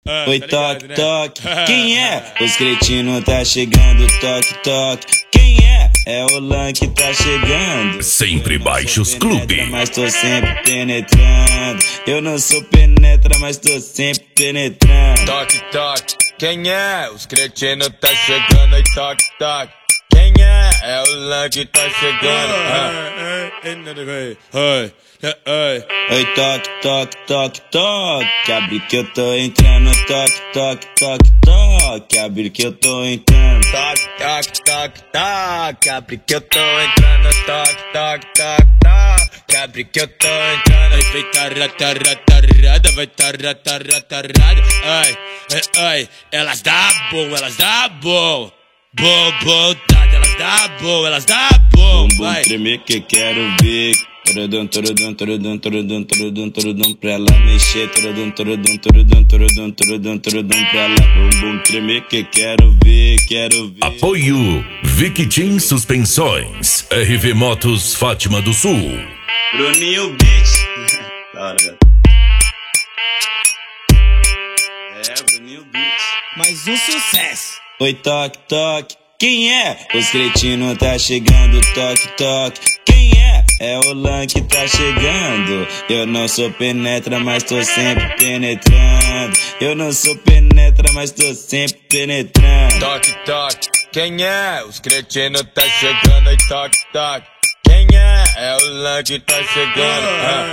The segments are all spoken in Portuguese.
Oi, toque, toque, quem é? Os cretinos tá chegando, toque, toque. Quem é? É o Lan que tá chegando. Sempre Baixos Clube. Mas tô sempre penetrando. Eu não sou penetra, mas tô sempre penetrando. Toque, toque, quem é? Os cretinos tá chegando, oi, toque, toque. Quem é? É o Lan que tá chegando. Oi, toque, toque, toque, toque. Abre que eu tô entrando, toque, toque, toque, toque. Abre que eu tô entrando. Toque, toque, toque, toque. Abre que eu tô entrando, toque, toque, toque, toque. Abre que eu tô entrando. Vai tarratarratarrada, vai tarratarratarrada. Ai, ai, ai. Elas dá bom, elas dá bom. Bom, bom, elas dá bom, elas dá bom. Bumbum tremer que quero ver. Torodum, torodum, torodum, torodum, torodum, torodum pra ela mexer. Torodum, torodum, torodum, torodum, torodum, torodum pra ela. Bumbum tremer que quero ver, quero ver. Apoio Victim Suspensões, RV Motos Fátima do Sul. Bruninho Beats. Da hora, velho. Bruninho Beats. Mais um sucesso. Oi, toque, toque, quem é? Os cretinos tá chegando, toque, toque. Quem é? É o Lan que tá chegando. Eu não sou penetra, mas tô sempre penetrando. Eu não sou penetra, mas tô sempre penetrando. Toque, toque, quem é? Os cretinos tá chegando, oi, toque, toque. Quem é? É o Lan que tá chegando.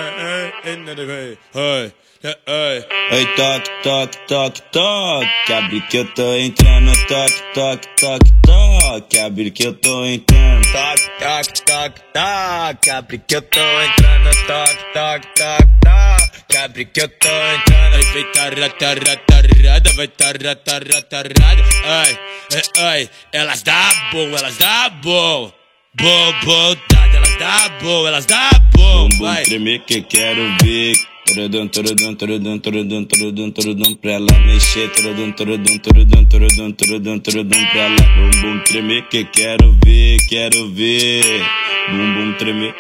Oi, toque, toque, toque, toque. Abre que eu tô entrando, toque, toque, toque, toque. Abre que eu tô entrando. Toque, toque, toque, toque. Abre que eu tô entrando, toque, toque, toque, toque. Abre que eu tô entrando. Vai tarratarratarrada, vai tarratarratarrada. Ai, ai, ai. Elas dá bom, elas dá bom. Bom, bom, elas dá bom, elas dá bom. Bumbum tremer que quero ver. Torodum, torodum, torodum, torodum, torodum, torodum pra ela mexer. Torodum, torodum, torodum, torodum, torodum, torodum pra ela. Bumbum tremer que quero ver, quero ver. Bumbum tremer.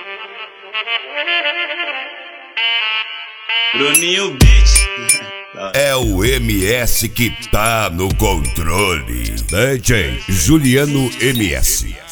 Bruninho Beats. É o MS que tá no controle. DJ Juliano MS.